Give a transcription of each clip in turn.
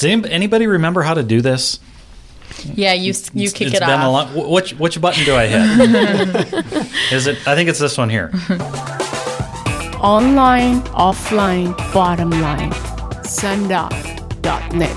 Does anybody remember how to do this? Yeah, you kick it been off. A long, which button do I hit? Is it? I think it's this one here. Online, offline, bottom line. Sundoc.net.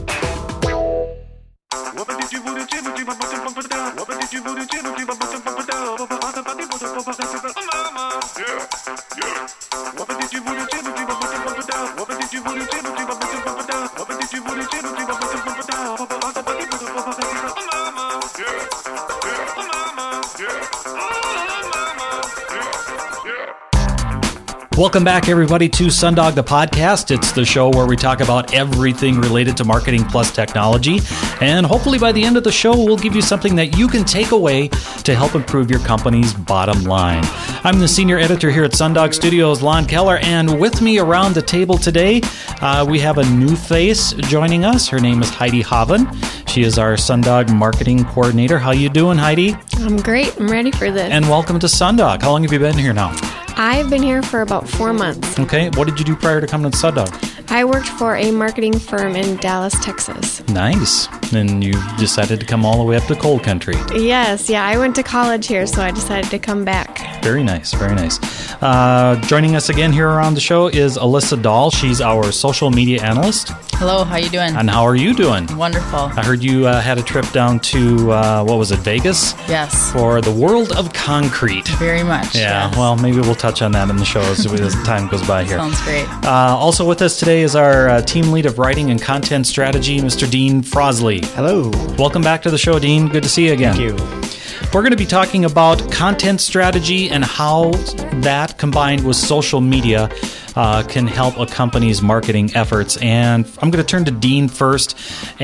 Welcome back, everybody, to Sundog the Podcast. It's the show where we talk about everything related to marketing plus technology. And hopefully by the end of the show, we'll give you something that you can take away to help improve your company's bottom line. I'm the senior editor here at Sundog Studios, Lon Keller, and with me around the table today, we have a new face joining us. Her name is Heidi Haven. She is our Sundog marketing coordinator. How you doing, Heidi? I'm great. I'm ready for this. And welcome to Sundog. How long have you been here now? I've been here for about 4 months. Okay. What did you do prior to coming to Sundog? I worked for a marketing firm in Dallas, Texas. Nice. And you decided to come all the way up to cold country. Yes. Yeah. I went to college here, so I decided to come back. Very nice. Very nice. Joining us again here around the show is Alyssa Dahl. She's our social media analyst. Hello, how you doing? And how are you doing? Wonderful. I heard you had a trip down to, what was it, Vegas? Yes. For the World of Concrete. Very much. Yeah, yes. Well, maybe we'll touch on that in the show as time goes by here. Sounds great. Also with us today is our team lead of writing and content strategy, Mr. Dean Frosley. Hello. Welcome back to the show, Dean. Good to see you again. Thank you. We're going to be talking about content strategy and how that combined with social media can help a company's marketing efforts. And I'm going to turn to Dean first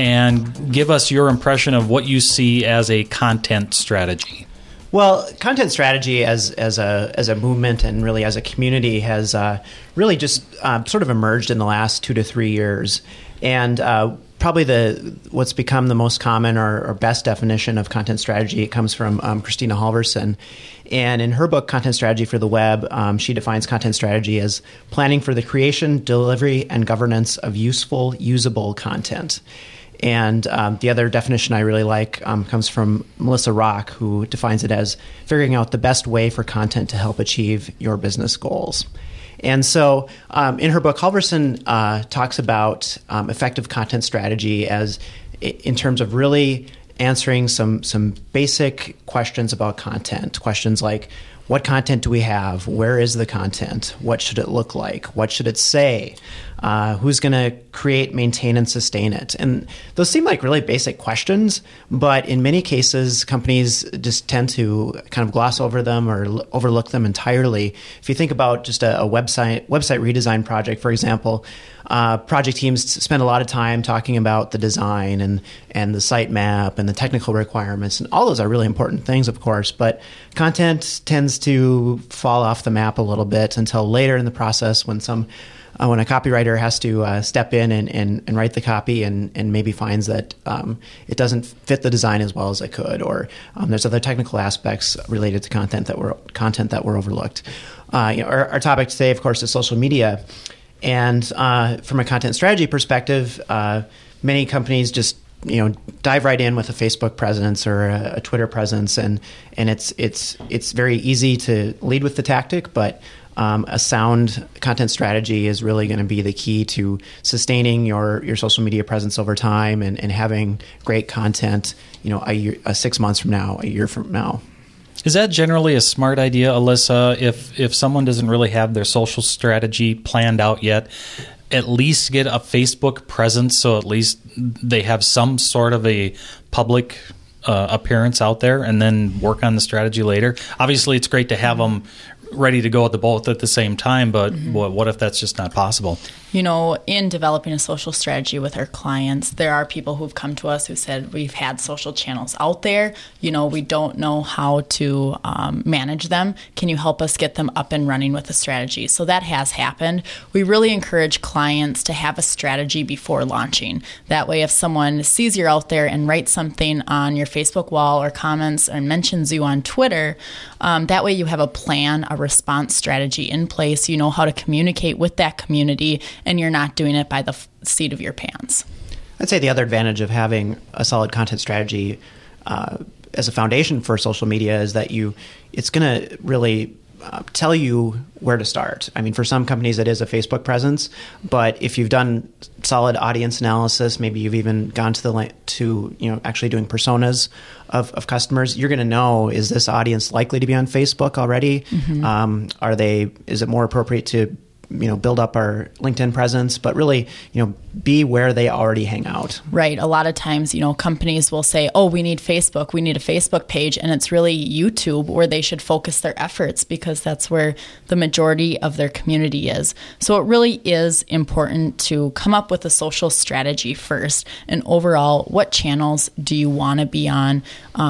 and give us your impression of what you see as a content strategy. Well, content strategy as a movement and really as a community has really just sort of emerged in the last 2 to 3 years. And probably what's become the most common or best definition of content strategy, it comes from Christina Halverson. And in her book, Content Strategy for the Web, she defines content strategy as planning for the creation, delivery, and governance of useful, usable content. And the other definition I really like comes from Melissa Rock, who defines it as figuring out the best way for content to help achieve your business goals. And so in her book, Halverson talks about effective content strategy as in terms of really answering some basic questions about content. Questions like, what content do we have? Where is the content? What should it look like? What should it say? Who's going to create, maintain, and sustain it? And those seem like really basic questions, but in many cases, companies just tend to kind of gloss over them or overlook them entirely. If you think about just a website redesign project, for example, project teams spend a lot of time talking about the design and the site map and the technical requirements, and all those are really important things, of course, but content tends to fall off the map a little bit until later in the process when a copywriter has to step in and write the copy and maybe finds that it doesn't fit the design as well as it could, or there's other technical aspects related to content that were overlooked. Our topic today, of course, is social media. And from a content strategy perspective, many companies just dive right in with a Facebook presence or a Twitter presence, and it's very easy to lead with the tactic, but a sound content strategy is really going to be the key to sustaining your social media presence over time and having great content, 6 months from now, a year from now. Is that generally a smart idea, Alyssa? If someone doesn't really have their social strategy planned out yet, at least get a Facebook presence so at least they have some sort of a public appearance out there, and then work on the strategy later? Obviously, it's great to have them ready to go at both at the same time, but what if that's just not possible? In developing a social strategy with our clients, there are people who've come to us who said, we've had social channels out there, we don't know how to manage them. Can you help us get them up and running with a strategy? So that has happened. We really encourage clients to have a strategy before launching. That way, if someone sees you're out there and writes something on your Facebook wall or comments or mentions you on Twitter, that way you have a plan, a response strategy in place. You know how to communicate with that community, and you're not doing it by the seat of your pants. I'd say the other advantage of having a solid content strategy as a foundation for social media is that it's going to really tell you where to start. I mean, for some companies, it is a Facebook presence, but if you've done solid audience analysis, maybe you've even gone to actually doing personas of customers, you're going to know, is this audience likely to be on Facebook already? Mm-hmm. Is it more appropriate to build up our LinkedIn presence, but really, be where they already hang out. Right. A lot of times, companies will say, oh, we need Facebook. We need a Facebook page. And it's really YouTube where they should focus their efforts because that's where the majority of their community is. So it really is important to come up with a social strategy first. And overall, what channels do you want to be on?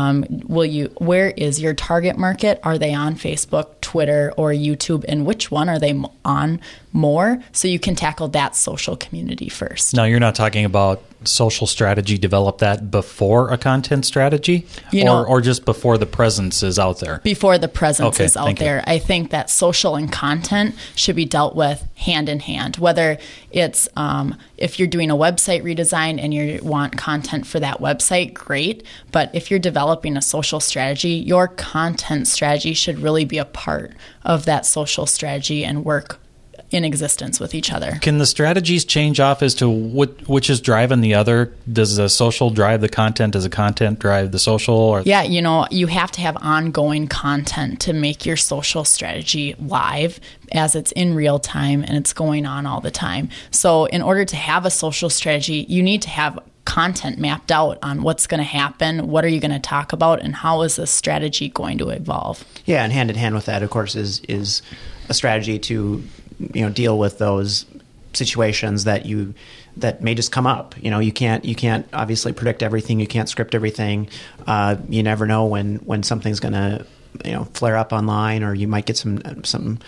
Where is your target market? Are they on Facebook, Twitter, or YouTube? And which one are they on more? So you can tackle that social community first. Now, you're not talking about social strategy, develop that before a content strategy, or just before the presence is out there? Before the presence is out there. I think that social and content should be dealt with hand in hand, whether it's if you're doing a website redesign and you want content for that website, great. But if you're developing a social strategy, your content strategy should really be a part of that social strategy and work in existence with each other. Can the strategies change off as to which is driving the other? Does the social drive the content? Does the content drive the social? Yeah, you have to have ongoing content to make your social strategy live as it's in real time and it's going on all the time. So in order to have a social strategy, you need to have content mapped out on what's going to happen, what are you going to talk about, and how is this strategy going to evolve. Yeah, and hand in hand with that, of course, is a strategy to deal with those situations that may just come up. You can't obviously predict everything. You can't script everything. You never know when something's going to flare up online, or you might get some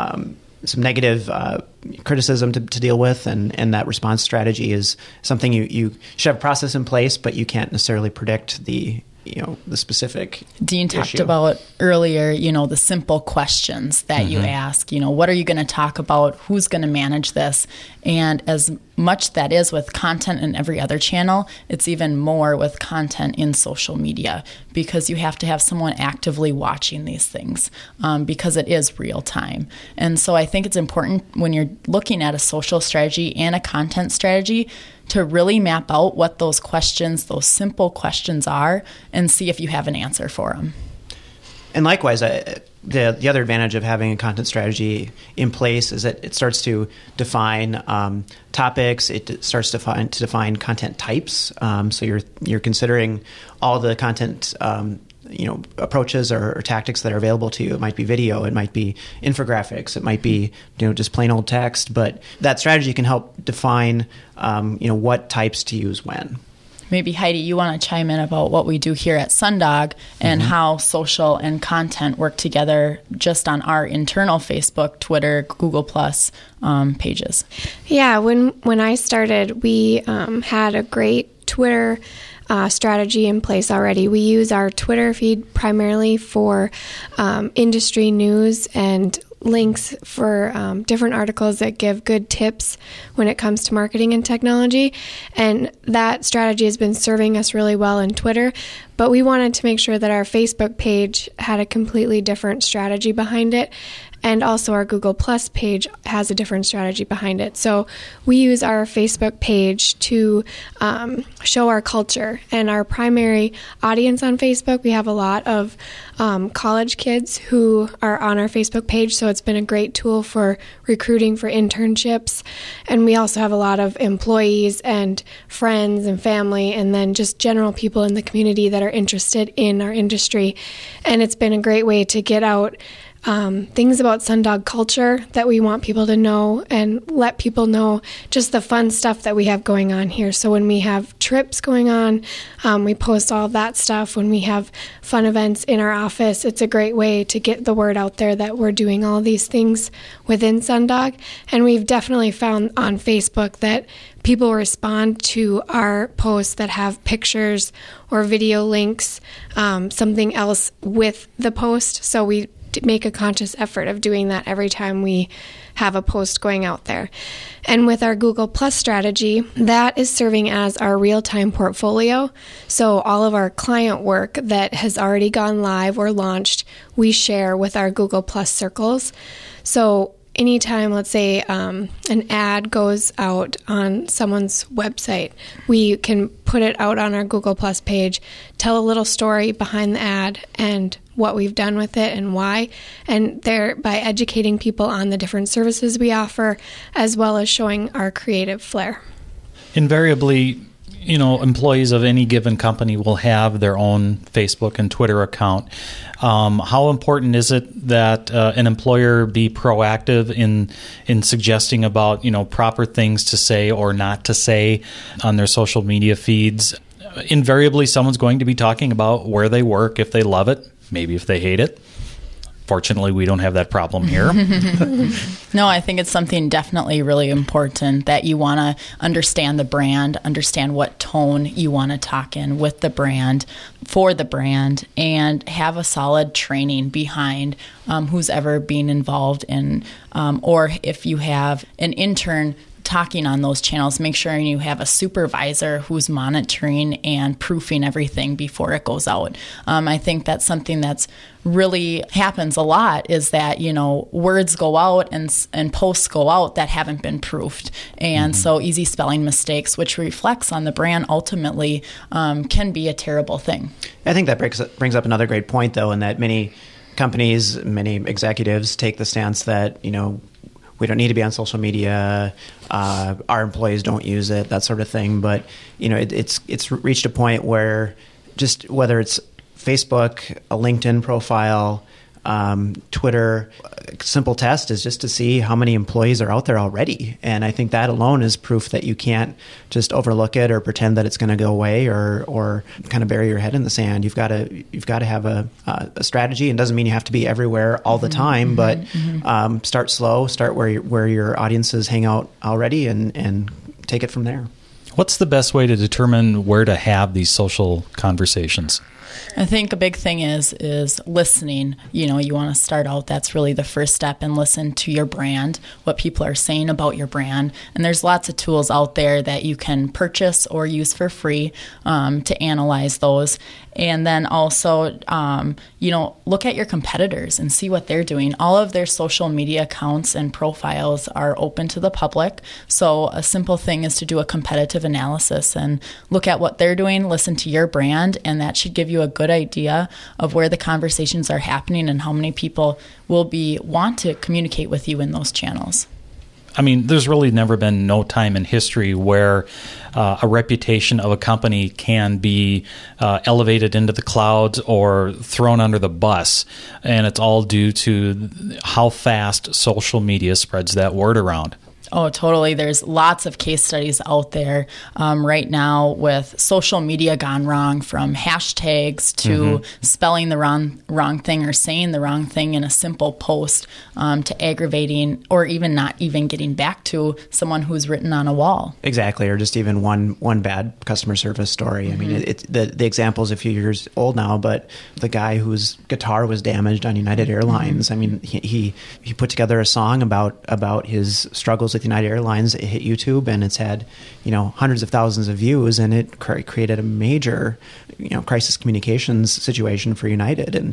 negative criticism to deal with, and that response strategy is something you should have a process in place, but you can't necessarily predict the specific Dean talked issue. about earlier, the simple questions that you ask, what are you going to talk about? Who's going to manage this? And as much that is with content in every other channel, it's even more with content in social media because you have to have someone actively watching these things because it is real time. And so I think it's important when you're looking at a social strategy and a content strategy to really map out what those questions, those simple questions are, and see if you have an answer for them. And likewise, the other advantage of having a content strategy in place is that it starts to define topics. It starts to define content types. So you're considering all the content approaches or tactics that are available to you. It might be video, it might be infographics, it might be just plain old text. But that strategy can help define what types to use when. Maybe Heidi, you want to chime in about what we do here at Sundog and how social and content work together just on our internal Facebook, Twitter, Google Plus pages. Yeah, when I started, we had a great Twitter strategy in place already. We use our Twitter feed primarily for industry news and links for different articles that give good tips when it comes to marketing and technology. And that strategy has been serving us really well in Twitter. But we wanted to make sure that our Facebook page had a completely different strategy behind it. And also our Google Plus page has a different strategy behind it. So we use our Facebook page to show our culture. And our primary audience on Facebook, we have a lot of college kids who are on our Facebook page. So it's been a great tool for recruiting for internships. And we also have a lot of employees and friends and family, and then just general people in the community that are interested in our industry. And it's been a great way to get out things about Sundog culture that we want people to know and let people know just the fun stuff that we have going on here. So when we have trips going on, we post all of that stuff. When we have fun events in our office, it's a great way to get the word out there that we're doing all these things within Sundog. And we've definitely found on Facebook that people respond to our posts that have pictures or video links, something else with the post. So we make a conscious effort of doing that every time we have a post going out there. And with our Google Plus strategy, that is serving as our real-time portfolio. So all of our client work that has already gone live or launched, we share with our Google Plus circles. So anytime, let's say, an ad goes out on someone's website, we can put it out on our Google Plus page, tell a little story behind the ad and what we've done with it and why, and thereby educating people on the different services we offer, as well as showing our creative flair. Invariably, employees of any given company will have their own Facebook and Twitter account. How important is it that an employer be proactive in suggesting about proper things to say or not to say on their social media feeds? Invariably, someone's going to be talking about where they work, if they love it, maybe if they hate it. Fortunately, we don't have that problem here. No, I think it's something definitely really important that you want to understand the brand, understand what tone you want to talk in with the brand, for the brand, and have a solid training behind who's ever being involved in, or if you have an intern talking on those channels, make sure you have a supervisor who's monitoring and proofing everything before it goes out. I think that's something that's really happens a lot, is that words go out and posts go out that haven't been proofed, and so easy spelling mistakes, which reflects on the brand, ultimately can be a terrible thing. I think that brings up another great point, though, in that many companies, many executives take the stance that we don't need to be on social media. Our employees don't use it, that sort of thing. But it's reached a point where just whether it's Facebook, a LinkedIn profile, Twitter, a simple test is just to see how many employees are out there already. And I think that alone is proof that you can't just overlook it or pretend that it's going to go away or kind of bury your head in the sand. You've got to have a strategy, and doesn't mean you have to be everywhere all the time, but start slow, start where your audiences hang out already, and take it from there. What's the best way to determine where to have these social conversations? I think a big thing is listening. You want to start out, that's really the first step, and listen to your brand, what people are saying about your brand. And there's lots of tools out there that you can purchase or use for free to analyze those. And then also, look at your competitors and see what they're doing. All of their social media accounts and profiles are open to the public. So a simple thing is to do a competitive analysis and look at what they're doing, listen to your brand, and that should give you a good idea of where the conversations are happening and how many people will want to communicate with you in those channels. I mean, there's really never been no time in history where a reputation of a company can be elevated into the clouds or thrown under the bus. And it's all due to how fast social media spreads that word around. Oh, totally. There's lots of case studies out there right now with social media gone wrong, from hashtags to spelling the wrong thing or saying the wrong thing in a simple post, to aggravating or even not even getting back to someone who's written on a wall. Exactly, or just even one bad customer service story. I mean, the example is a few years old now, but the guy whose guitar was damaged on United Airlines, I mean, he put together a song about his struggles with United Airlines. It hit YouTube, and it's had hundreds of thousands of views, and it created a major crisis communications situation for United. And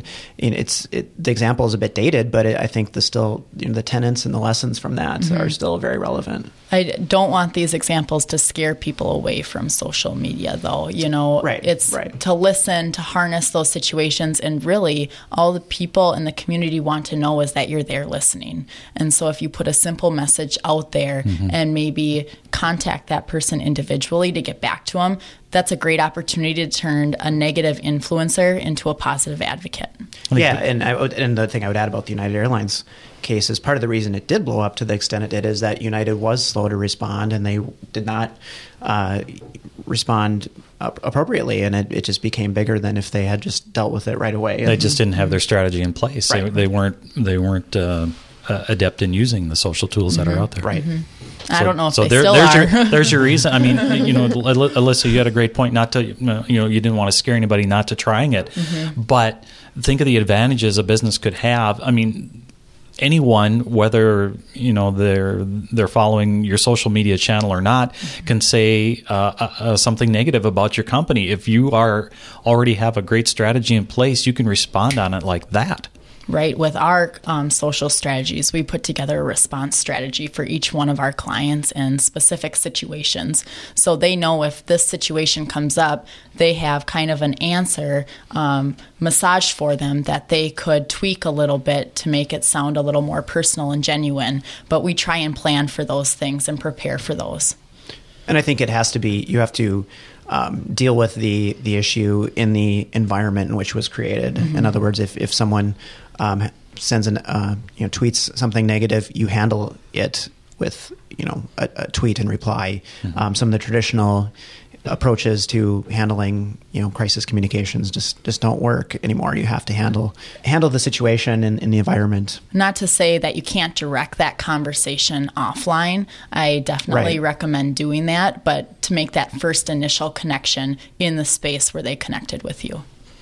the example is a bit dated, but I think the tenets and the lessons from that are still very relevant. I don't want these examples to scare people away from social media, though. It's to listen, to harness those situations, and really all the people in the community want to know is that you're there listening. And so if you put a simple message out there and maybe contact that person individually to get back to them, that's a great opportunity to turn a negative influencer into a positive advocate. Yeah, and the thing I would add about the United Airlines case is part of the reason it did blow up to the extent it did is that United was slow to respond, and they did not respond appropriately, and it just became bigger than if they had just dealt with it right away. They just didn't have their strategy in place. Right. They weren't adept in using the social tools that are out there. Right. I don't know if they there, still there's are. There's your reason. I mean, Alyssa, you had a great point not to, you didn't want to scare anybody not to trying it. But think of the advantages a business could have. I mean, anyone, whether they're following your social media channel or not, can say something negative about your company. If you already have a great strategy in place, you can respond on it like that. Right. With our social strategies, we put together a response strategy for each one of our clients in specific situations. So they know if this situation comes up, they have kind of an answer massaged for them that they could tweak a little bit to make it sound a little more personal and genuine. But we try and plan for those things and prepare for those. And I think it has to be, you have to deal with the issue in the environment in which it was created. In other words, if someone sends tweets something negative, you handle it with a tweet and reply. Some of the traditional approaches to handling crisis communications just don't work anymore. You have to handle the situation in the environment. Not to say that you can't direct that conversation offline. I definitely recommend doing that, but to make that first initial connection in the space where they connected with you.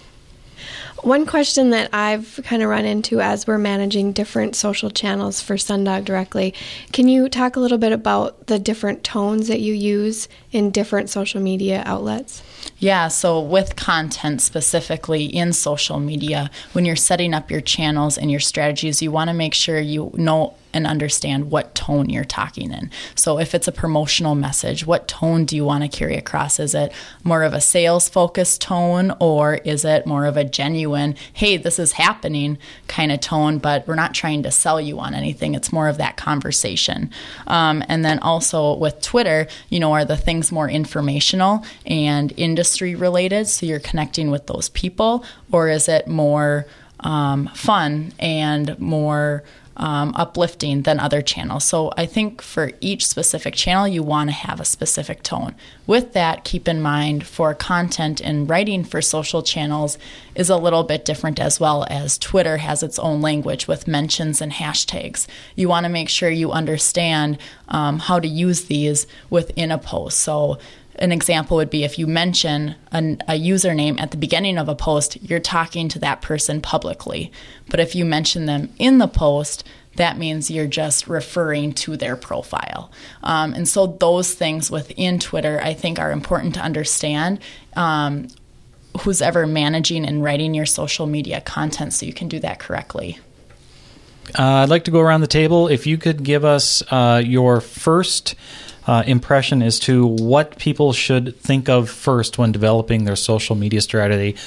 One question that I've kind of run into as we're managing different social channels for Sundog directly, can you talk a little bit about the different tones that you use in different social media outlets? Yeah, so with content specifically in social media, when you're setting up your channels and your strategies, you want to make sure you know and understand what tone you're talking in. So if it's a promotional message, what tone do you want to carry across? Is it more of a sales-focused tone, or is it more of a genuine, hey, this is happening kind of tone, but we're not trying to sell you on anything. It's more of that conversation. And then also with Twitter, are the things more informational and industry related, so you're connecting with those people, or is it more fun and more uplifting than other channels? So I think for each specific channel, you want to have a specific tone. With that, keep in mind for content and writing for social channels is a little bit different, as well as Twitter has its own language with mentions and hashtags. You want to make sure you understand how to use these within a post. So an example would be if you mention a username at the beginning of a post, you're talking to that person publicly. But if you mention them in the post, that means you're just referring to their profile. And so those things within Twitter, I think, are important to understand. Who's ever managing and writing your social media content, so you can do that correctly. I'd like to go around the table. If you could give us your first impression as to what people should think of first when developing their social media strategy,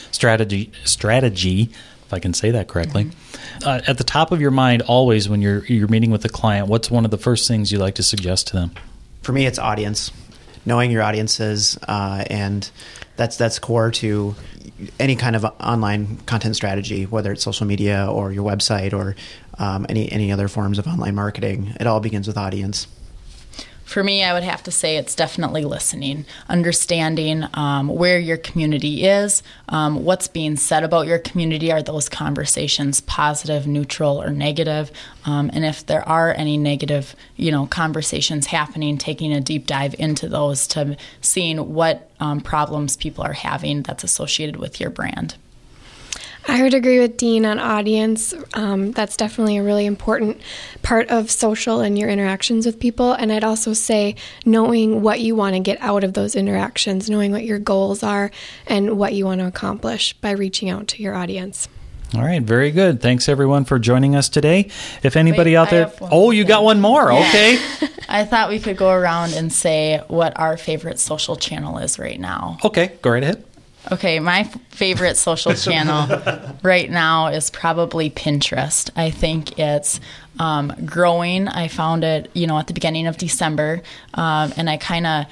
if I can say that correctly. At the top of your mind, always when you're meeting with a client, what's one of the first things you like to suggest to them? For me, it's audience. Knowing your audiences, and that's core to any kind of online content strategy, whether it's social media or your website or any other forms of online marketing. It all begins with audience. For me, I would have to say it's definitely listening, understanding where your community is, what's being said about your community. Are those conversations positive, neutral, or negative? And if there are any negative, conversations happening, taking a deep dive into those to seeing what problems people are having that's associated with your brand. I would agree with Dean on audience. That's definitely a really important part of social and your interactions with people. And I'd also say knowing what you want to get out of those interactions, knowing what your goals are and what you want to accomplish by reaching out to your audience. All right, very good. Thanks, everyone, for joining us today. If anybody out there... Oh, you got one more. Yeah. Okay. I thought we could go around and say what our favorite social channel is right now. Okay, go right ahead. Okay, my favorite social channel right now is probably Pinterest. I think it's growing. I found it, at the beginning of December, and I kind of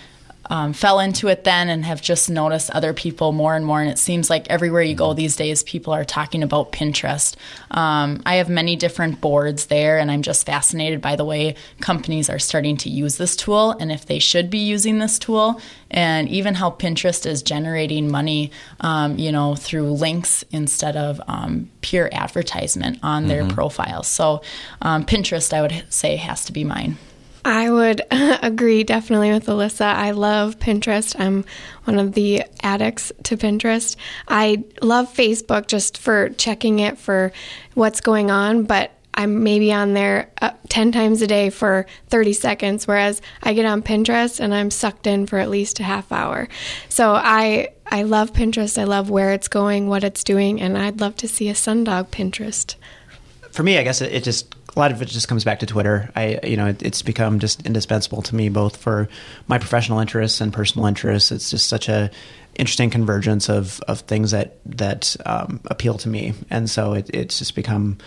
fell into it then and have just noticed other people more and more. And it seems like everywhere you go these days, people are talking about Pinterest. I have many different boards there, and I'm just fascinated by the way companies are starting to use this tool and if they should be using this tool, and even how Pinterest is generating money, through links instead of pure advertisement on their profiles. So Pinterest, I would say, has to be mine. I would agree definitely with Alyssa. I love Pinterest. I'm one of the addicts to Pinterest. I love Facebook just for checking it for what's going on, but I'm maybe on there 10 times a day for 30 seconds, whereas I get on Pinterest and I'm sucked in for at least a half hour. So I love Pinterest. I love where it's going, what it's doing, and I'd love to see a Sundog Pinterest. For me, I guess a lot of it just comes back to Twitter. It's become just indispensable to me, both for my professional interests and personal interests. It's just such a interesting convergence of things that appeal to me, and so it's just become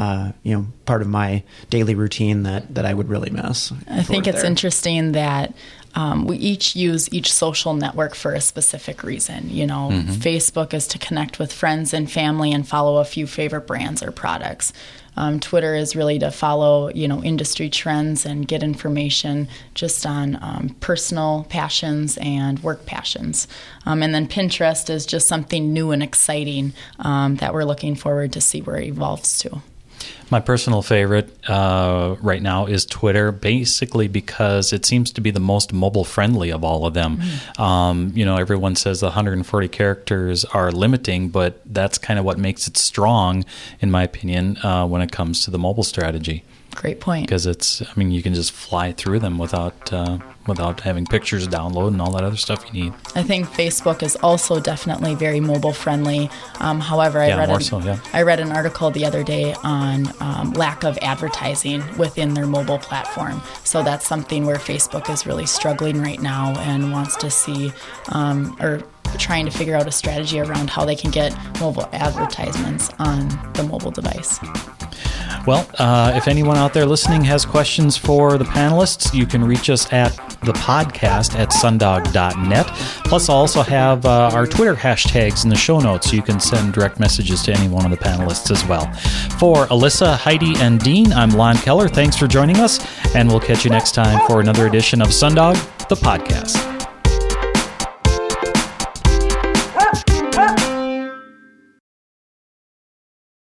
part of my daily routine that I would really miss. I think it's interesting that we each use each social network for a specific reason. Facebook is to connect with friends and family and follow a few favorite brands or products. Twitter is really to follow, industry trends and get information just on personal passions and work passions. And then Pinterest is just something new and exciting that we're looking forward to see where it evolves to. My personal favorite right now is Twitter, basically because it seems to be the most mobile-friendly of all of them. Everyone says the 140 characters are limiting, but that's kind of what makes it strong, in my opinion, when it comes to the mobile strategy. Great point. Because you can just fly through them without having pictures download and all that other stuff you need. I think Facebook is also definitely very mobile friendly. However, I read an article the other day on lack of advertising within their mobile platform. So that's something where Facebook is really struggling right now and wants to see or trying to figure out a strategy around how they can get mobile advertisements on the mobile device. Well, if anyone out there listening has questions for the panelists, you can reach us at the podcast at sundog.net. Plus, I'll also have our Twitter hashtags in the show notes, so you can send direct messages to any one of the panelists as well. For Alyssa, Heidi, and Dean, I'm Lon Keller. Thanks for joining us, and we'll catch you next time for another edition of Sundog, the podcast.